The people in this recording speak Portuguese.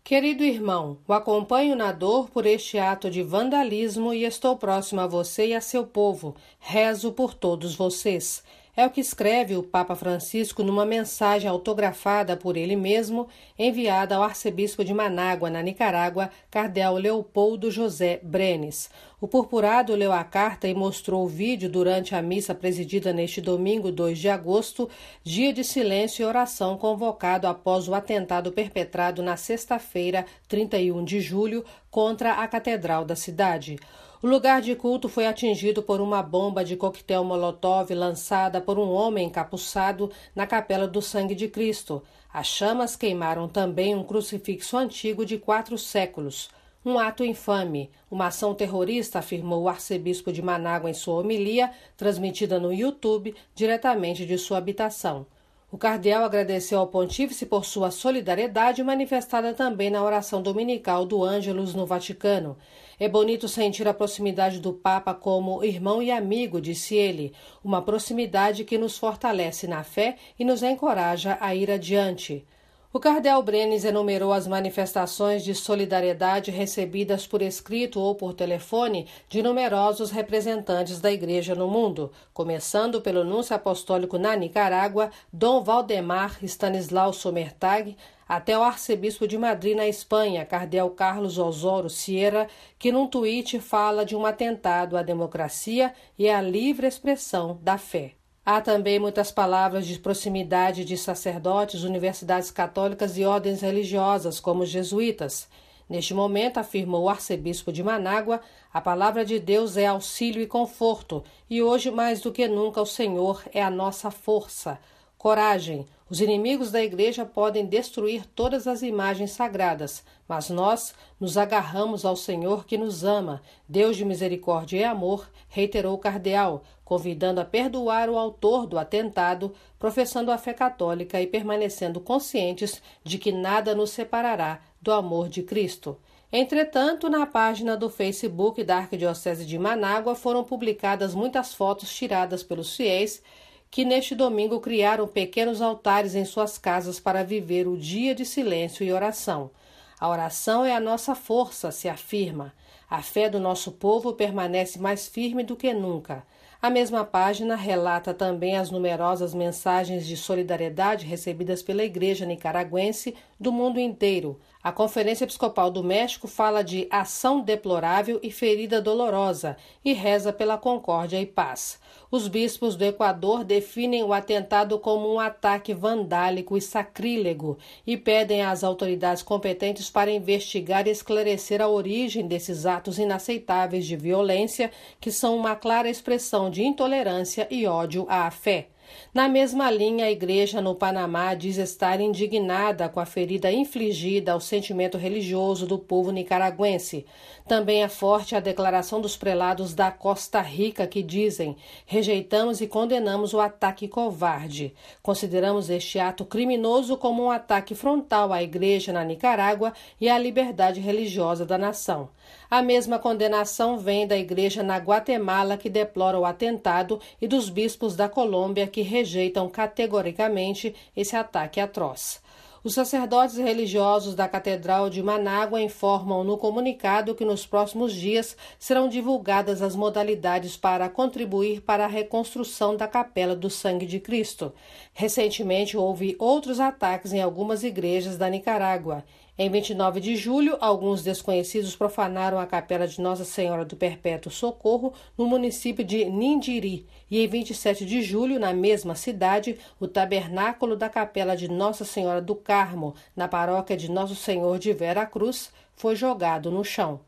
Querido irmão, o acompanho na dor por este ato de vandalismo e estou próximo a você e a seu povo. Rezo por todos vocês. É o que escreve o Papa Francisco numa mensagem autografada por ele mesmo, enviada ao arcebispo de Manágua, na Nicarágua, cardeal Leopoldo José Brenes. O purpurado leu a carta e mostrou o vídeo durante a missa presidida neste domingo, 2 de agosto, dia de silêncio e oração convocado após o atentado perpetrado na sexta-feira, 31 de julho, contra a catedral da cidade. O lugar de culto foi atingido por uma bomba de coquetel Molotov lançada por um homem encapuçado na Capela do Sangue de Cristo. As chamas queimaram também um crucifixo antigo de 4 séculos. Um ato infame, uma ação terrorista, afirmou o arcebispo de Manágua em sua homilia, transmitida no YouTube, diretamente de sua habitação. O cardeal agradeceu ao pontífice por sua solidariedade, manifestada também na oração dominical do Ângelus no Vaticano. É bonito sentir a proximidade do Papa como irmão e amigo, disse ele, uma proximidade que nos fortalece na fé e nos encoraja a ir adiante. O cardeal Brenes enumerou as manifestações de solidariedade recebidas por escrito ou por telefone de numerosos representantes da Igreja no mundo, começando pelo núncio apostólico na Nicarágua, Dom Valdemar Stanislau Sommertag, até o arcebispo de Madrid, na Espanha, cardeal Carlos Osório Sierra, que num tweet fala de um atentado à democracia e à livre expressão da fé. Há também muitas palavras de proximidade de sacerdotes, universidades católicas e ordens religiosas, como os jesuítas. Neste momento, afirmou o arcebispo de Manágua, a palavra de Deus é auxílio e conforto, e hoje, mais do que nunca, o Senhor é a nossa força. Coragem! Os inimigos da Igreja podem destruir todas as imagens sagradas, mas nós nos agarramos ao Senhor que nos ama, Deus de misericórdia e amor, reiterou o cardeal, convidando a perdoar o autor do atentado, professando a fé católica e permanecendo conscientes de que nada nos separará do amor de Cristo. Entretanto, na página do Facebook da Arquidiocese de Manágua foram publicadas muitas fotos tiradas pelos fiéis que neste domingo criaram pequenos altares em suas casas para viver o dia de silêncio e oração. A oração é a nossa força, se afirma. A fé do nosso povo permanece mais firme do que nunca. A mesma página relata também as numerosas mensagens de solidariedade recebidas pela Igreja nicaragüense do mundo inteiro. A Conferência Episcopal do México fala de ação deplorável e ferida dolorosa e reza pela concórdia e paz. Os bispos do Equador definem o atentado como um ataque vandálico e sacrílego e pedem às autoridades competentes para investigar e esclarecer a origem desses atos inaceitáveis de violência, que são uma clara expressão de intolerância e ódio à fé. Na mesma linha, a Igreja no Panamá diz estar indignada com a ferida infligida ao sentimento religioso do povo nicaragüense. Também é forte a declaração dos prelados da Costa Rica que dizem: rejeitamos e condenamos o ataque covarde. Consideramos este ato criminoso como um ataque frontal à Igreja na Nicarágua e à liberdade religiosa da nação. A mesma condenação vem da Igreja na Guatemala, que deplora o atentado, e dos bispos da Colômbia, que rejeitam categoricamente esse ataque atroz. Os sacerdotes religiosos da Catedral de Manágua informam no comunicado que nos próximos dias serão divulgadas as modalidades para contribuir para a reconstrução da Capela do Sangue de Cristo. Recentemente houve outros ataques em algumas igrejas da Nicarágua. Em 29 de julho, alguns desconhecidos profanaram a Capela de Nossa Senhora do Perpétuo Socorro no município de Nindiri, e em 27 de julho, na mesma cidade, o tabernáculo da Capela de Nossa Senhora do Carmo, na paróquia de Nosso Senhor de Vera Cruz, foi jogado no chão.